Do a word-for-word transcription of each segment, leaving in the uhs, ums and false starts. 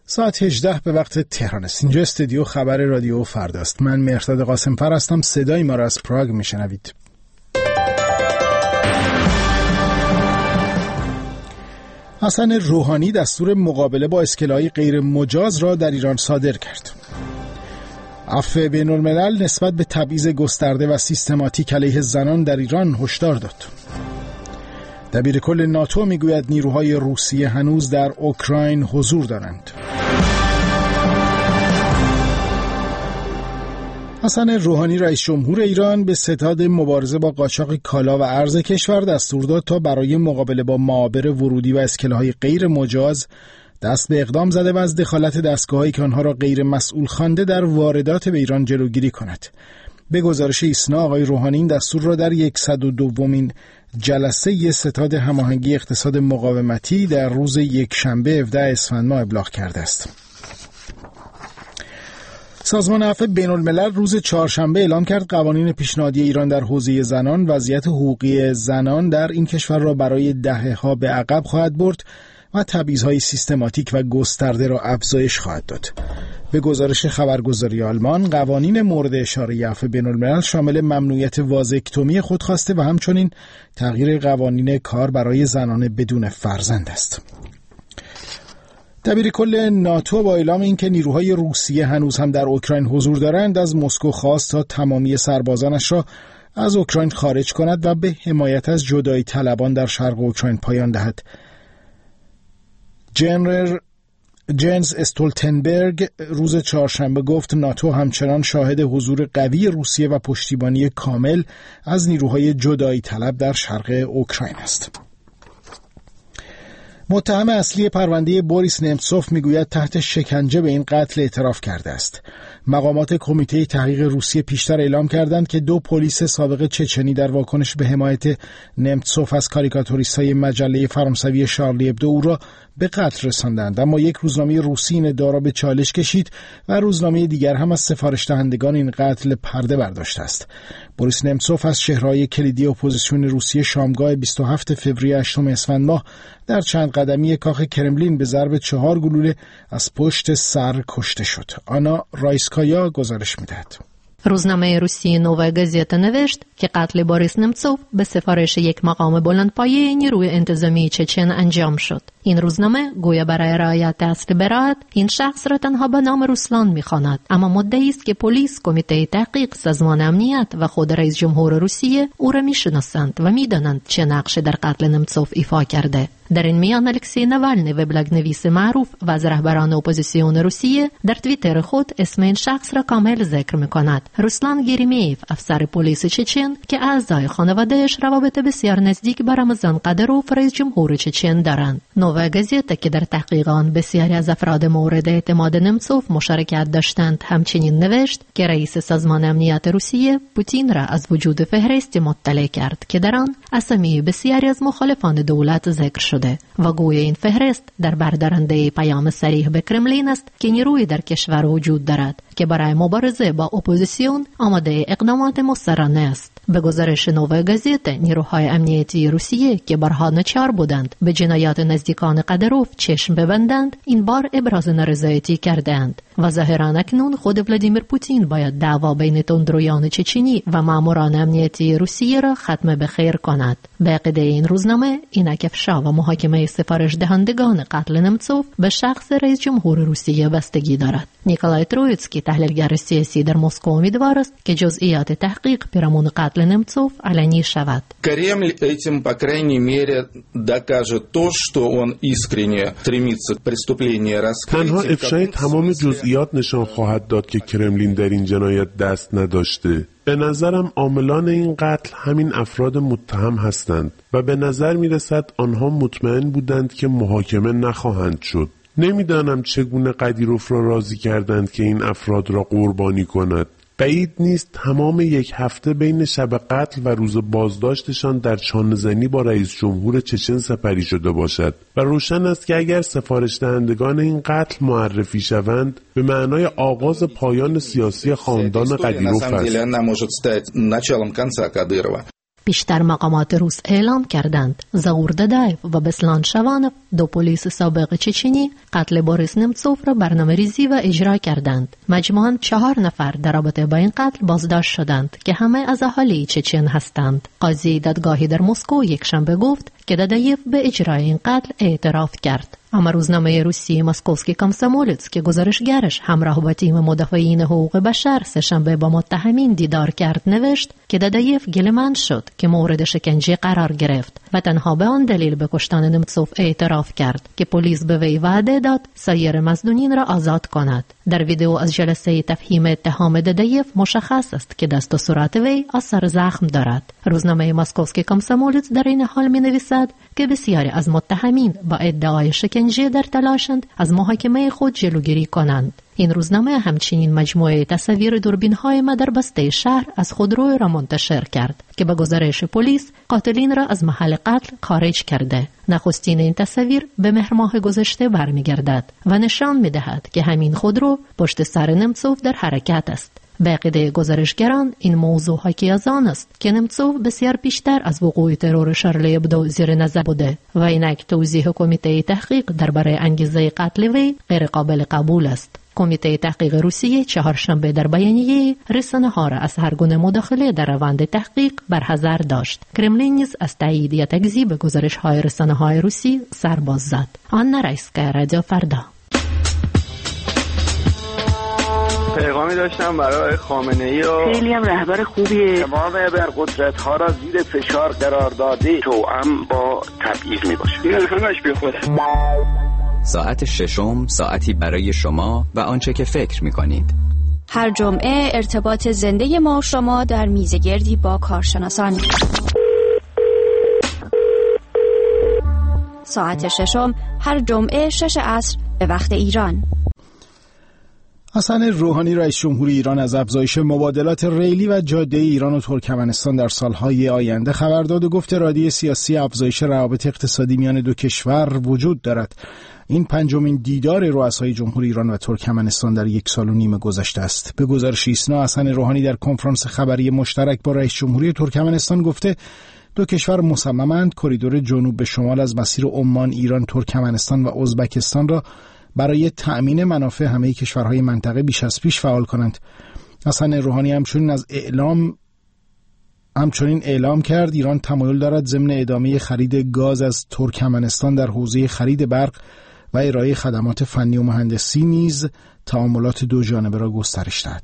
ساعت هجده به وقت تهران است. اینجا استودیو خبر رادیو فرداست. من مهرداد قاسم‌فر هستم. صدای ما را از پراگ میشنوید. حسن روحانی دستور مقابله با اسکله‌های غیر مجاز را در ایران صادر کرد. عفو بین الملل نسبت به تبعیض گسترده و سیستماتیک علیه زنان در ایران هشدار داد. دبیرکل ناتو میگوید نیروهای روسیه هنوز در اوکراین حضور دارند. حسن روحانی رئیس جمهور ایران به ستاد مبارزه با قاچاق کالا و ارز کشور دستور داد تا برای مقابله با معابر ورودی و اسکله‌های غیر مجاز دست به اقدام زده و از دخالت دستگاه‌هایی که آنها را غیر مسئول خوانده در واردات به ایران جلوگیری کند. به گزارش ایسنا آقای روحانی این دستور را در صد و دومین جلسه ستاد هماهنگی اقتصاد مقاومتی در روز یکشنبه هفدهم اسفند ماه ابلاغ کرده است. سازمان عفو بین الملل روز چهارشنبه اعلام کرد قوانین پیشنهادی ایران در حوزه زنان وضعیت حقوقی زنان در این کشور را برای دهه‌ها به عقب خواهد برد و تبعیض‌های سیستماتیک و گسترده را افزایش خواهد داد. به گزارش خبرگزاری آلمان قوانین مورد اشاره عفو بین الملل شامل ممنوعیت وازکتومی خودخواسته و همچنین تغییر قوانین کار برای زنان بدون فرزند است. دبیرکل ناتو با اعلام اینکه نیروهای روسیه هنوز هم در اوکراین حضور دارند از مسکو خواست تا تمامی سربازانش را از اوکراین خارج کند و به حمایت از جدایی طلبان در شرق اوکراین پایان دهد. جنرال جنز استولتنبرگ روز چهارشنبه گفت ناتو همچنان شاهد حضور قوی روسیه و پشتیبانی کامل از نیروهای جدایی طلب در شرق اوکراین است. متهم اصلی پرونده بوریس نمتسوف میگوید تحت شکنجه به این قتل اعتراف کرده است. مقامات کمیته تحقیق روسیه پیشتر اعلام کردند که دو پلیس سابق چچنی در واکنش به حمایت نمتسوف از کاریکاتوریست‌های مجله فرانسوی شارلی ابدو او را به قتل رساندند، اما یک روزنامه روسی این ادعا را به چالش کشید و روزنامه دیگر هم از سفارش دهندگان این قتل پرده برداشته است. بوریس نمتسوف از چهره‌های کلیدی اپوزیسیون روسیه شامگاه بیست و هفتم فوریه هشتم اسفند ماه در چند قدمی کاخ کرملین به ضرب چهار گلوله از پشت سر کشته شد. آنا رایسکایا گزارش می‌دهد. روزنامه روسی نووا گازета نوشت که قتل بوریس نمتسوف به سفارش یک مقام بلندپایه نیروی انتظامی چچن انجام شد. این روزنامه گویا برای رعایت اصل براءت این شخص را تنها به نام روسلان می‌خواند، اما مدعی است که پلیس، کمیته تحقیق، سازمان امنیت و خود رئیس جمهور روسیه او را می‌شناسند و می‌دانند چه نقشی در قتل نمتسوف ایفا کرده. در این میان الکسی نوالنی وبلاگ‌نویس معروف و از رهبران اپوزیسیون روسیه در توییتر خود اسم این شخص را کامل ذکر می‌کند. روسلان گریمیف، افسر پلیس چچن که اعضای خانواده‌اش روابط بسیار نزدیک با رمضان قدیروف رئیس جمهور چچن دارند. نووا گازeta که در تحقیق آن بسیاری از افراد مورد اعتماد نمتسوف مشارکت داشتند همچنین نوشت که رئیس سازمان امنیت روسیه پوتین را از وجود فهرستی مطلع کرد که در آن اسامی بسیاری از مخالفان دولت ذکر شده و گویا این فهرست در بردارنده پیام صریح به کرملین است که نیروی در کشور وجود دارد که برای مبارزه با اپوزیسیون آماده اقدامات مسترانه است. به گزارش نووا گازeta نیروهای امنیتی روسیه که بارها ناچار بودند به جنایات نزدیکان قدیروف چشم ببندند این بار ابراز نارضایتی کردند و ظاهراً اکنون خود ولادیمیر پوتین باید دعوا بین تندرویان چچنی و ماموران امنیتی روسیه را ختم به خیر کند. به عقیده این روزنامه اینک افشا و محاکمه سفارش دهندگان قتل نمتسوف به شخص رئیس جمهور روسیه بستگی دارد. نیکولای ترویتسکی تحلیلگر سیاسی در مسکو امیدوار است که جزئیات تحقیق پیرامون قتل نمتسوف علنی شود. Кремль этим, по крайней мере, докажет то, что он искренне стремится к преступлению раскрытия. تنها افشای تمام جزئیات نشان خواهد داد که کرملین در این جنایت دست نداشته. به نظرم عاملان این قتل همین افراد متهم هستند و به نظر می رسد آنها مطمئن بودند که محاکمه نخواهند شد. نمیدانم چگونه قدیروف را راضی کردند که این افراد را قربانی کند. بعید نیست تمام یک هفته بین شب قتل و روز بازداشتشان در چانه‌زنی با رئیس جمهور چچن سپری شده باشد و روشن است که اگر سفارش دهندگان این قتل معرفی شوند به معنای آغاز پایان سیاسی خاندان قدیروف است. پیشتر مقامات روس اعلام کردند زاور دادایف و بسلان شوانف، دو پلیس سابق چچنی، قتل بوریس نمتسوف را برنامه‌ریزی و اجرا کردند. مجموعاً چهار نفر در رابطه با این قتل بازداشت شدند که همه از اهالی چچن هستند. قاضی دادگاهی در مسکو یکشنبه گفت که دادایف به اجرای این قتل اعتراف کرد. اما روزنامه روسی مسکووسکی کامسومولتس که گزارشگرش همراه با تیم مدافعین حقوق بشر سه‌شنبه با متهمین دیدار کرد نوشت که دادایف گله‌مند شد که مورد شکنجه قرار گرفت و تنها به آن دلیل به کشتن نمتسوف اعتراف کرد که پلیس به وی وعده داد سایر مظنونین را آزاد کند. در ویدئو از جلسه تفهیم اتهام دادایف مشخص است که دست و صورت وی اثر زخم دارد. روزنامه مسکووسکی کامسومولتس در این حال می‌نویسد که بسیاری از متهمین با ادعای شکنجه در تلاشند از محاکمه خود جلوگیری کنند. این روزنامه همچنین مجموعه تصاویر دوربین‌های مدربسته شهر از خودروی را منتشر کرد که به گزارش پلیس قاتلین را از محل قتل خارج کرده. نخستین این تصاویر به مهر ماه گذشته برمیگردد و نشان می‌دهد که همین خودرو پشت سر نمتسوف در حرکت است. به عقیده گزارشگران این موضوع حاکی از آن است که نمتسوف بسیار پیشتر از وقوع ترور شارلی ابدو زیر نظر بوده و اینک توضیح کمیته تحقیق درباره انگیزه قتل وی غیر قابل قبول است. کمیته تحقیق روسیه چهارشنبه در بیانیه رسانه‌ها را از هر گونه مداخله در روند تحقیق برحذر داشت. کرملین نیز از تایید یا تکذیب به گزارش‌های رسانه‌های روسی سر باز زد. آنا رایسکا، رادیو فردا. پیغامی داشتم برای خامنه‌ای و خیلی هم رهبر خوبیه. تمام ابرقدرت‌ها را زیر فشار قرار داده توأم با تبعیض میباشه. این همش بیخوده. ساعت ششم، ساعتی برای شما و آنچه که فکر می‌کنید. هر جمعه ارتباط زنده ما و شما در میزگردی با کارشناسان. ساعت ششم هر جمعه شش عصر به وقت ایران. حسن روحانی رئیس جمهور ایران از افزایش مبادلات ریلی و جاده ایران و ترکمنستان در سالهای آینده خبر داد و گفت ارادی سیاسی افزایش روابط اقتصادی میان دو کشور وجود دارد. این پنجمین دیدار رؤسای جمهور ایران و ترکمنستان در یک سال و نیم گذشته است. به گزارش ایسنا، حسن روحانی در کنفرانس خبری مشترک با رئیس جمهوری ترکمنستان گفته دو کشور مصممند کریدور جنوب به شمال از مسیر عمان، ایران، ترکمنستان و ازبکستان را برای تأمین منافع همه کشورهای منطقه بیش از پیش فعال کنند. حسن روحانی همچنین از اعلام همچنین اعلام کرد ایران تمایل دارد ضمن ادامه خرید گاز از ترکمنستان در حوزه خرید برق و ارائه خدمات فنی و مهندسی نیز تعاملات دو جانبه را گسترش دهد.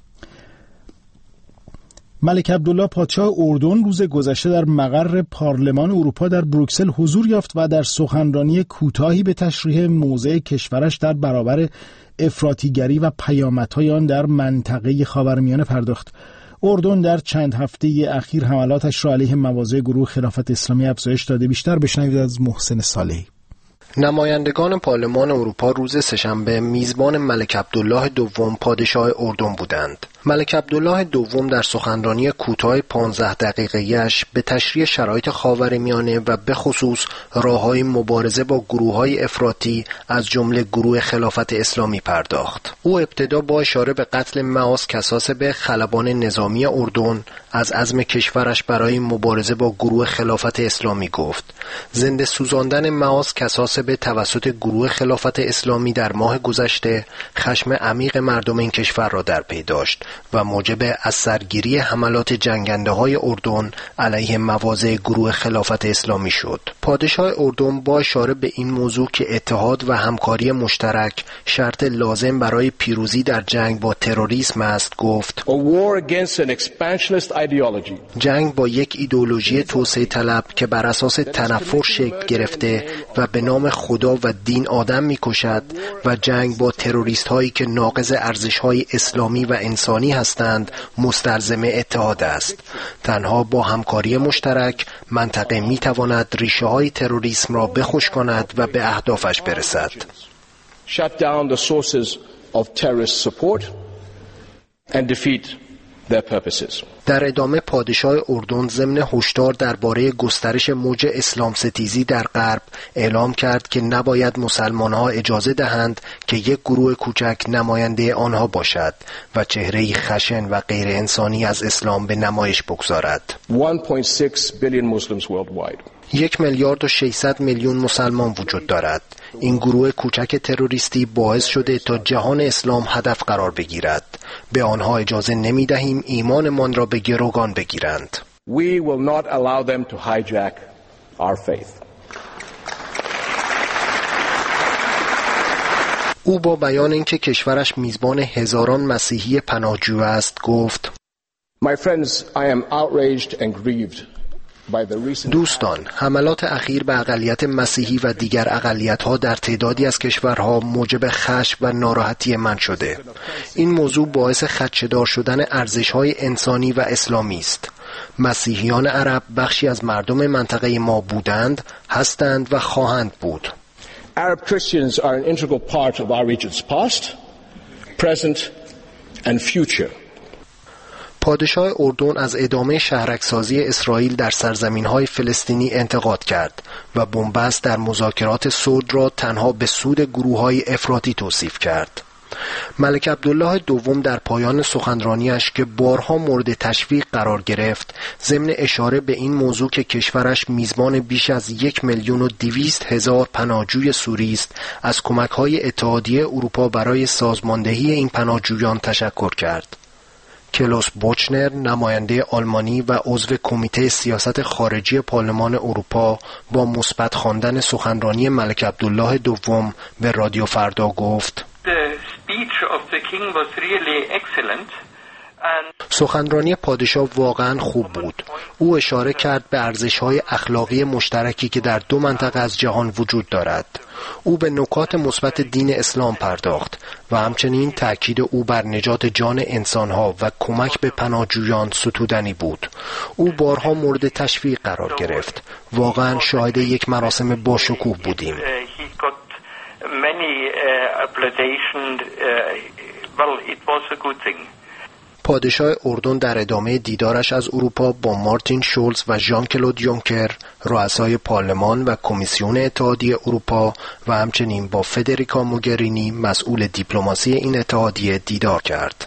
ملک عبدالله پادشاه اردن روز گذشته در مقر پارلمان اروپا در بروکسل حضور یافت و در سخنرانی کوتاهی به تشریح موضع کشورش در برابر افراطیگری و پیامدهای آن در منطقه خاورمیانه پرداخت. اردن در چند هفته اخیر حملاتش را علیه مواضع گروه خلافت اسلامی افزایش داده. بیشتر بشنوید از محسن صالحی. نمایندگان پارلمان اروپا روز سه‌شنبه میزبان ملک عبدالله دوم پادشاه اردن بودند. ملک عبدالله دوم در سخنرانی کوتاه پانزده دقیقه‌ایش به تشریح شرایط خاورمیانه و به خصوص راه‌های مبارزه با گروه‌های افراطی از جمله گروه خلافت اسلامی پرداخت. او ابتدا با اشاره به قتل معاذ کساسبه خلبان نظامی اردن از عزم کشورش برای مبارزه با گروه خلافت اسلامی گفت. زنده سوزاندن معاذ کساسبه توسط گروه خلافت اسلامی در ماه گذشته خشم عمیق مردم این کشور را در پی داشت و موجب از سرگیری حملات جنگنده‌های اردن علیه مواضع گروه خلافت اسلامی شد. پادشاه اردن با اشاره به این موضوع که اتحاد و همکاری مشترک شرط لازم برای پیروزی در جنگ با تروریسم است گفت: جنگ با یک ایدئولوژی توسعه طلب که بر اساس تنفر شکل گرفته و به نام خدا و دین آدم می‌کشد و جنگ با تروریست هایی که ناقض ارزش‌های اسلامی و انسانی هستند مستلزم اتحاد است. تنها با همکاری مشترک منطقه می‌تواند ریشه‌های تروریسم را بخشک کند و به اهدافش برسد. Shut down the sources of terrorist support and defeat their purposes. در ادامه پادشاه اردن ضمن هشدار درباره گسترش موج اسلام ستیزی در غرب اعلام کرد که نباید مسلمان‌ها اجازه دهند که یک گروه کوچک نماینده آنها باشد و چهره‌ای خشن و غیر انسانی از اسلام به نمایش بگذارد. one point six billion Muslims worldwide. یک میلیارد و ششصد میلیون مسلمان وجود دارد. این گروه کوچک تروریستی باعث شده تا جهان اسلام هدف قرار بگیرد. به آنها اجازه نمی دهیم ایمانمان را به گروگان بگیرند. We will not allow them to hijack our faith. او با بیان اینکه کشورش میزبان هزاران مسیحی پناهجو است گفت: My friends, I am outraged and grieved. دوستان، حملات اخیر به اقلیت مسیحی و دیگر اقلیت‌ها در تعدادی از کشورها موجب خشم و ناراحتی من شده. این موضوع باعث خدشه‌دار شدن ارزش‌های انسانی و اسلامی است. مسیحیان عرب بخشی از مردم منطقه ما بودند، هستند و خواهند بود. Arab Christians are an integral part of our region's past, present and future. پادشاه اردن از ادامه شهرک‌سازی اسرائیل در سرزمین‌های فلسطینی انتقاد کرد و بنبست در مذاکرات صلح را تنها به سود گروه‌های افراطی توصیف کرد. ملک عبدالله دوم در پایان سخنرانیش که بارها مورد تشویق قرار گرفت، ضمن اشاره به این موضوع که کشورش میزبان بیش از یک میلیون و دویست هزار پناهجوی سوری است، از کمک‌های اتحادیه اروپا برای سازماندهی این پناهجویان تشکر کرد. کلوس بوچنر، نماینده آلمانی و عضو کمیته سیاست خارجی پارلمان اروپا، با مثبت خواندن سخنرانی ملک عبدالله دوم به رادیو فردا گفت: سخنرانی پادشاه واقعا خوب بود. او اشاره کرد به ارزش‌های اخلاقی مشترکی که در دو منطقه از جهان وجود دارد. او به نکات مثبت دین اسلام پرداخت و همچنین تأکید او بر نجات جان انسانها و کمک به پناهجویان ستودنی بود. او بارها مورد تشویق قرار گرفت. واقعا شاهد یک مراسم باشکوه بودیم. پادشاه اردن در ادامه دیدارش از اروپا با مارتین شولز و ژان کلود یونکر، رؤسای پارلمان و کمیسیون اتحادیه اروپا و همچنین با فدریکا موگرینی، مسئول دیپلماسی این اتحادیه، دیدار کرد.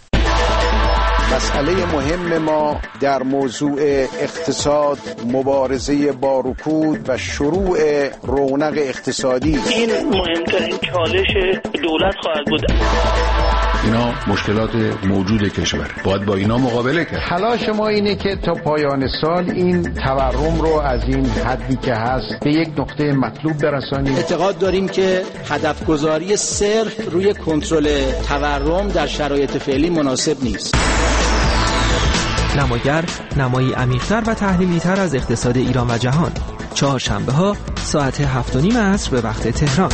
مسئله مهم ما در موضوع اقتصاد، مبارزه با رکود و شروع رونق اقتصادی، این مهمترین چالش دولت خواهد بود. اینا مشکلات موجود کشور، باید با اینا مقابله کرد. تلاش ما اینه که تا پایان سال این تورم رو از این حدی که هست به یک نقطه مطلوب برسانیم. اعتقاد داریم که هدف گذاری صرف روی کنترل تورم در شرایط فعلی مناسب نیست. نماگر، نمایی عمیق‌تر و تحلیلی‌تر از اقتصاد ایران و جهان. چهارشنبه ها ساعت هفت و نیم عصر به وقت تهران.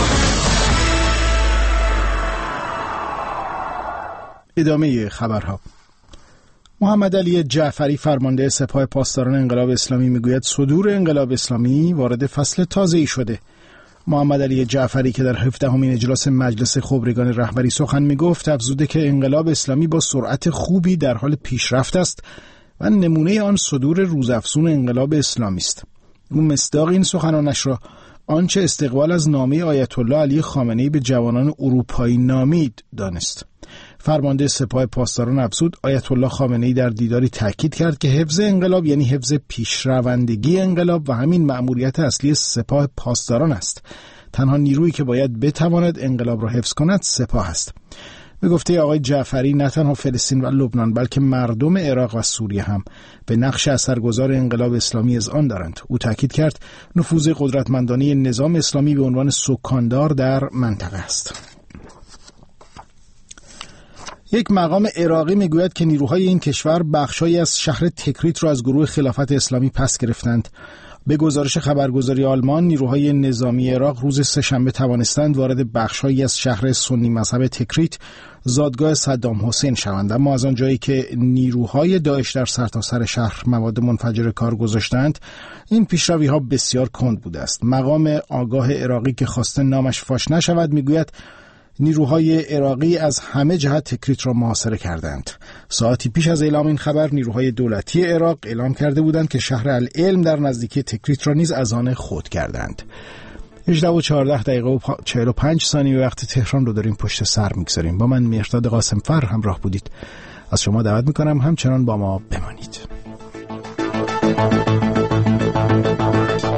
ادامه خبرها. محمد علی جعفری، فرمانده سپاه پاسداران انقلاب اسلامی، میگوید صدور انقلاب اسلامی وارد فصل تازه‌ای شده. محمد علی جعفری که در هفدهمین اجلاس مجلس خبرگان رهبری سخن میگفت، افزوده که انقلاب اسلامی با سرعت خوبی در حال پیشرفت است و نمونه آن صدور روزافزون انقلاب اسلامی است. او مصداق این سخنانش را آنچه استقبال از نامه آیت الله علی خامنه‌ای به جوانان اروپایی نامید دانست. فرمانده سپاه پاسداران افزود آیت الله خامنه‌ای در دیداری تاکید کرد که حفظ انقلاب یعنی حفظ پیشروندگی انقلاب و همین مأموریت اصلی سپاه پاسداران است. تنها نیرویی که باید بتواند انقلاب را حفظ کند سپاه است. به گفته آقای جعفری، نه تنها فلسطین و لبنان بلکه مردم عراق و سوریه هم به نقش اثرگذار انقلاب اسلامی اذعان دارند. او تاکید کرد نفوذ قدرتمندانه نظام اسلامی به عنوان سکاندار در منطقه است. یک مقام عراقی میگوید که نیروهای این کشور بخشایی از شهر تکریت را از گروه خلافت اسلامی پس گرفتند. به گزارش خبرگزاری آلمان، نیروهای نظامی عراق روز سه‌شنبه توانستند وارد بخشایی از شهر سنی مذهب تکریت، زادگاه صدام حسین شوند، اما از آنجایی که نیروهای داعش در سرتاسر شهر مواد منفجره کار گذاشتند، این پیشروی‌ها بسیار کند بوده است. مقام آگاه عراقی که خواسته نامش فاش نشود میگوید نیروهای عراقی از همه جهت تکریت را محاصره کردند. ساعتی پیش از اعلام این خبر نیروهای دولتی عراق اعلام کرده بودند که شهر العلم در نزدیکی تکریت را نیز از آن خود کردند. هجده و چهارده دقیقه و چهل و پنج ثانیه وقت تهران رو داریم پشت سر میگذاریم. با من مهرداد قاسمفر همراه بودید. از شما دعوت میکنم همچنان با ما بمانید.